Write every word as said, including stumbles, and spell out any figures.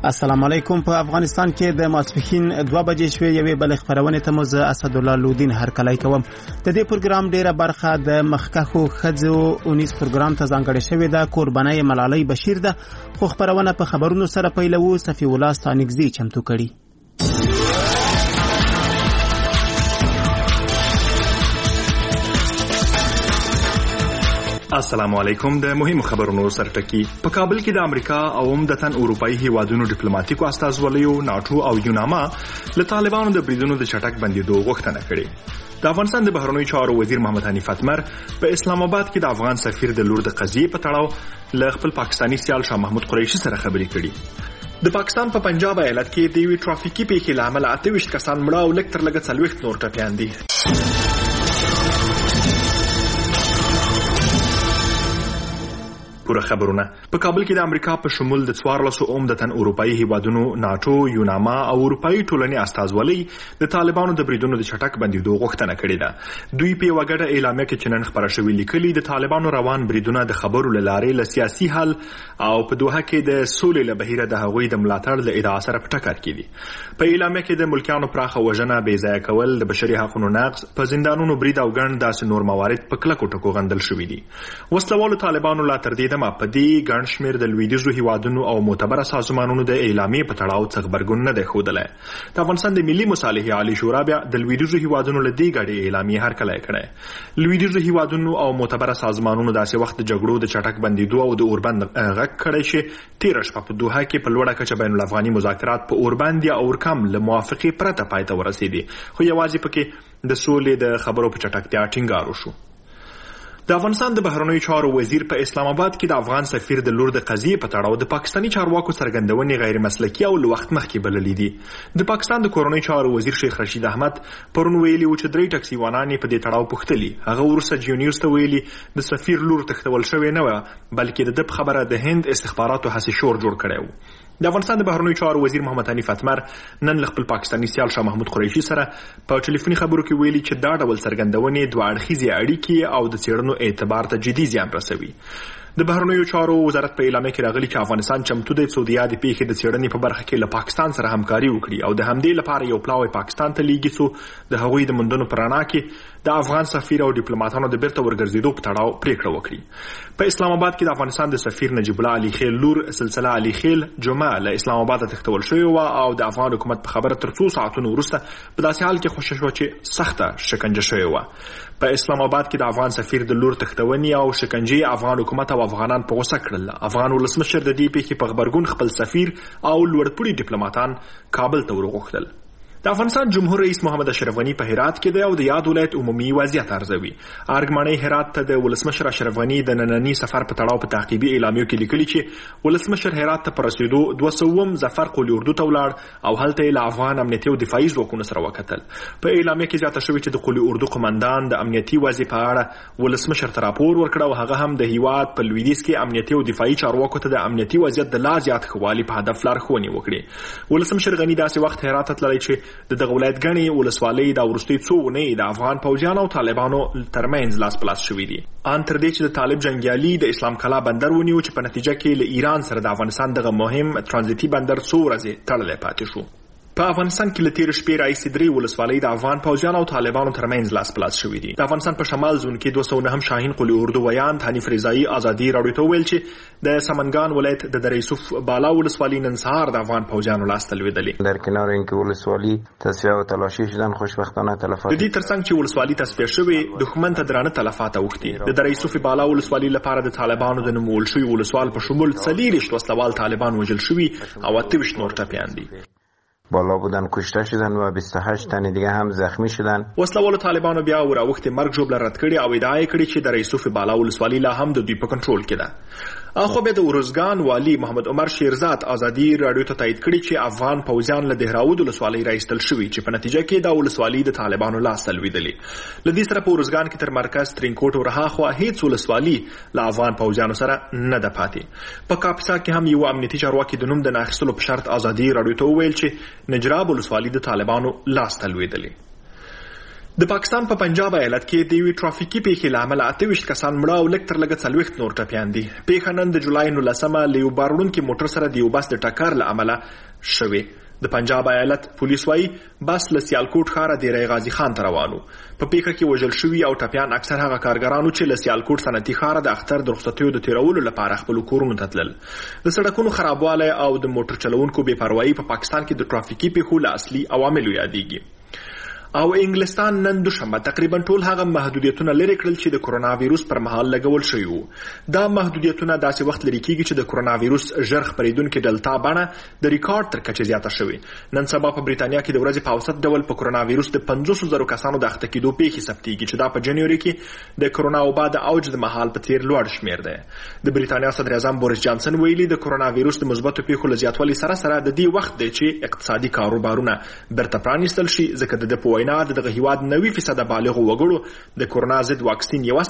السلام علیکم. په افغانستان کې د ماسپښین دوه بجې شوې یوې بل خبرونه ته مو زه اسدالله لودین هرکلی کوم. د دې پروګرام ډیره برخه د مخکښو ښځو اونیز پروګرام ته ځانګړې شوې ده. قربانۍ ملالۍ بشیر ده. خو خبرونه په خبرونو سره پیلوو. صفی الله ستانکزی چمتو کړي. السلام علیکم. د مهمو خبرونو سرټکی. په کابل کې د امریکا او عمدتاً اروپایي هیوادونو ډیپلوماټیکو استازولیو ناټو او یوناما له طالبانو د بریدونو د چټک بندیدو غوښتنه کړې. د افغانستان د بهرنیو چارو وزیر محمد حنیف اتمر په اسلام آباد کې د افغان سفیر د لور د قضیې په تړاو له خپل پاکستانی سیال شاه محمود قریشي سره خبرې کړې. د پاکستان په پنجاب ایالت کې د یوې ټرافیکي پیښې له امله اته ویشت کسان مړه او لږ تر لږه څلوېښت نور ټپیان دي. پوره خبرونه. په کابل کې د امریکا په شمول د څوارلسو عمدتاً اروپایي هیوادونو ناټو، یوناما او اروپایي ټولنې استازولۍ د طالبانو د بریدونو د چټک بندیدو غوښتنه کړې ده. دوی په یوه ګډه اعلامیه کې چې نن خپره شوې لیکلي د طالبانو روان بریدونه د خبرو له لارې له سیاسي حل او په دوحه کې د سولې له بهیره د هغوی د ملاتړ له ادعا سره په ټکر کې دي. په اعلامیه کې د ملکیانو پراخه وژنه، بې ځایه کول، د بشري حقونو نقض، په زندانونو برید او ګڼ داسې نور موارد په کلکو ټکو غندل شوي دي. وسلوالو طالبانو لا تر دې دمه په دې ګڼ شمېر د لویدیځو هیوادونو او معتبره سازمانونو د اعلامیې په تړاو څه غبرګون نه دی ښودلی. د افغانستان د ملي مصالحې عالي شورا بیا د لویدیځو هیوادونو له دې ګډې اعلامیې هرکلی کړی. لویدیځو هیوادونو او معتبره سازمانونو داسې وخت د جګړو د چټک بندیدو او د اوربند غږ کړی چې تېره شپه په دوحه کې په لوړه کچه بین الافغاني مذاکرات په اوربند یا اورکم له موافقې پرته پای ته ورسېدي، خو یوازې پکې د سولې د خبرو په چټکتیا ټینګار وشو. د افغانستان د بهرنیو چارو وزیر په اسلام آباد کې د افغان سفیر د لور د قضیې په تړاو د پاکستاني چارواکو څرګندونې غیر مسلکي او له وخت مخکې بللې دي. د پاکستان د کورنیو چارو وزیر شیخ رشید احمد پرون ویلي و چې درې ټکسي وانان په دې تړاو پوښتلي. هغه وروسته جیو نیوز ته ویلي د سفیر لور تښتول شوې نه وه، بلکې د ده په خبره د هند استخباراتو هسې شور جوړ کړی و. د افغانستان د بهرنیو چارو وزیر محمد حنیف اتمر نن له خپل پاکستاني سیال شاه محمود قریشي سره په ټلیفوني خبرو کې ویلي چې دا ډول څرګندونې دوه اړخیزې اړیکې او د څېړنو اعتبار ته جدي زیان رسوي. د بهرنیو چارو وزارت په اعلامیه کې راغلي چې افغانستان چمتو دی څو د یادې پیښې د څېړنې په برخه کې له پاکستان سره همکاري وکړي او د همدې لپاره یو پلاوی پاکستان ته لیږي څو د هغوی د موندنو په رڼا کې د افغان سفیر او ډیپلوماټانو د بیرته ورګرځېدو په تړاو پریکړه وکړي. په اسلام آباد کې د افغانستان د سفیر نجیب الله علي خیل لور سلسله علي خیل جمعه له اسلام آباد تښتول شوې وه او د افغان حکومت په خبره تر څو ساعتونو وروسته په داسې حال کې خوشي شوه چې سخته شکنجه شوې وه. په اسلام آباد کې د افغان سفیر د لور تښتونې او شکنجې افغان حکومت او افغانان په غوسه کړل. افغان ولسمشر د دې پیښې په غبرګون خپل سفیر او لوړپوړي ډیپلوماټان کابل ته ورغوښتل. د افغانستان جمهور رئیس محمد اشرف غني په هرات کې دی او د یاد ولایت عمومي وضعیت ارزوي. ارګمنۍ هرات ته د ولسمشر اشرف غني د ننني سفر په تړاو په تعقیبي اعلامیو کې لیکلي چې ولسمشر هرات ته په رسېدو دوه سوم ظفر قلي اردو ته ولاړ او هلته یې له افغان امنیتي او دفاعي ځواکونو سره وکتل. په اعلامیه کې زیاته شوې چې د قلي اردو قمندان د امنیتي وضع په اړه ولسمشر ته راپور ورکړ او هغه هم د هیواد په لویدیځ کې امنیتي او دفاعي چارواکو ته د امنیتي وضعیت د لا زیات ښه والي په هدف لارښوونې وکړي. ولسمشر غني داسې وخت هرات ته تللی چې د دغه ولایت ولسوالۍ د وروستۍ څو اونۍ د افغان پوځیانو او طالبانو ترمنځ لاس په لاس شوي دي. ان تر دې چې د طالب جنګیالي د اسلام کلا بندر ونیو چې په نتیجه کې له ایران سره د افغانستان دغه مهم ترانزیتي بندر څو ورځې تړلی پاتې شو. په افغانستان کې له تېرې شپې راهیسې درې ولسوالۍ د افغان پوځیانو او طالبانو ترمنځ لاس په لاس شوي دي. د افغانستان په شمال زون کې دوه سوه نهم شاهین قلي اردو ویاند حنیف رضایي ازادي راډیو ته وویل چې د سمنګان ولایت د دره یوسف بالا ولسوالۍ نن سهار د افغان پوځیانو لاسته لوېدلې. در کنار اینکه ولسوالۍ تصفیه و تلاشی شدن خوشبختانه تلفات د دې ترڅنګ چې ولسوالۍ تصفیه شوې دښمن ته درانه تلفات اوښتي. د دره یوسف بالا ولسوالۍ لپاره د طالبانو د نومول شوي ولسوال په شمول څلېرویشت وسلوال طالبان وژل شوي او اته ویشت نور ټپیان دي. بالا بودن کشته شدن و بیست و هشت تن دیگه هم زخمی شدن. وسلوالو طالبانو بیا وراوښتې مرګ ژوبله رد کړي او ادعا یې کړې چې د رئیسوف بالا ولسوالۍ لا هم د دوی په کنټرول کې ده. اخو بیا د ارزګان والي محمد عمر شیرزاد ازادي راډیو ته تایید کړي چې افغان پوځیان له دهراود ولسوالۍ راایستل شوي چې په نتیجه کې دا ولسوالۍ د طالبانو لاسته لوېدلې. له دې سره په ارزګان کې تر مرکز ترینکوټ ورهاخوا هیڅ ولسوالي له افغان پوځیانو سره نه ده پاتې. په کاپیسا کې هم یو امنیتي چارواکي د نوم د نه اخیستلو په شرط ازادي راډیو ته وویل چې نجراب ولسوالۍ د طالبانو لاسته لوېدلې. د پاکستان په پنجاب ایالت کې د یوې ټرافیکي پیښې له امله اته ویشت کسان مړه او لږ تر لږه څلوېښت نور ټپیان دي. پیښه نن د جولای نولسمه له یو بار وړونکي موټر سره د یو بس د ټکر له امله شوې. د پنجاب ایالت پولیس وايي بس له سیالکوټ ښاره د ری غازي خان ته روان و. په پیښه کې وژل شوي او ټپیان اکثر هغه کارګرانو چې له سیالکوټ صنعتي ښاره د اختر د رخصتیو د تیرولو لپاره خپلو کورونو ته تلل. د سړکونو خرابوالی او د موټر چلوونکو بې پروایي په پاکستان کې د ټرافیکي پیښو له اصلي عواملو یادېږي. او انګلستان نن دوشنبه تقریبا ټول هغه محدودیتونه لرې کړل چې د کرونا وایروس پر مهال لګول شوي وو. دا محدودیتونه داسې وخت لرې کیږي چې د کرونا وایروس ژر خپرېدونکې ډلتا بڼه د ریکارډ تر کچې زیاته شوې. نن سبا په بریتانیا کې د ورځې په اوسط ډول په کرونا وایروس د پنځوسو زرو کسانو د اخته کېدو پیښې ثبتېږي چې دا په جنوري کې د کرونا وبا د اوج د مهال په څېر لوړ شمېر دی. د بریتانیا صدر اعظم بوریس جانسن ویلي د کرونا وایروس د مثبتو پیښو له زیاتوالي سره سره د دې وخت دی چې اقتصادي کاروبارونه بیرته پرانیستل شي، ځکه د ده په وینا د دغه هیواد نوي فیصده بالغو وګړو د کرونا ضد واکسین یوه